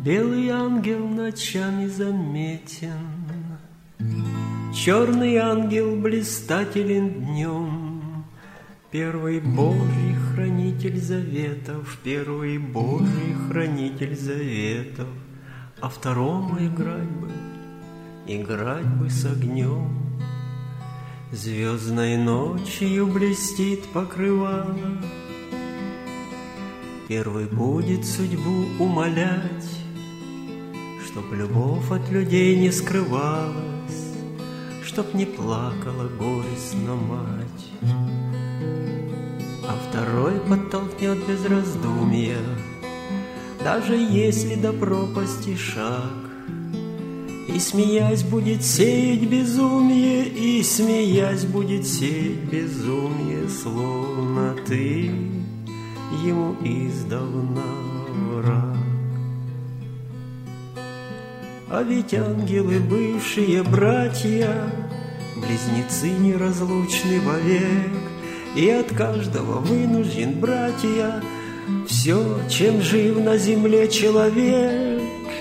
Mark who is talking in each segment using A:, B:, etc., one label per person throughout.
A: Белый ангел ночами заметен, черный ангел блистателен днем. Первый Божий хранитель заветов, первый Божий хранитель заветов. А второму играть бы с огнем. Звездной ночью блестит покрывало. Первый будет судьбу умолять, чтоб любовь от людей не скрывалась, чтоб не плакала горестно мать. А второй подтолкнет без раздумья, даже если до пропасти шаг, и, смеясь, будет сеять безумие, и, смеясь, будет сеять безумие, словно ты ему издавна враг. А ведь ангелы, бывшие братья, близнецы неразлучны вовек, и от каждого вынужден, братья, все, чем жив на земле человек.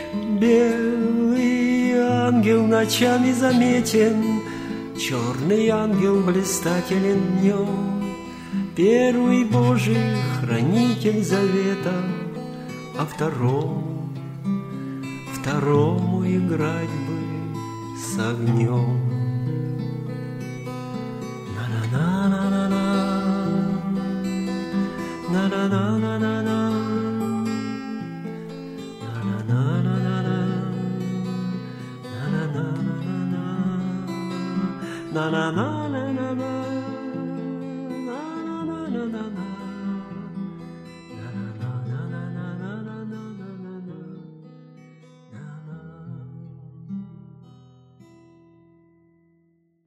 A: Белый ангел ночами заметен, черный ангел блистателен днем. Первый Божий хранитель завета, а второму играть бы с огнем. На-на-на-на-на, на-на-на-на-на, на-на-на-на-на, на-на-на-на-на, на-на-на-на-на, на-на-на-на-на.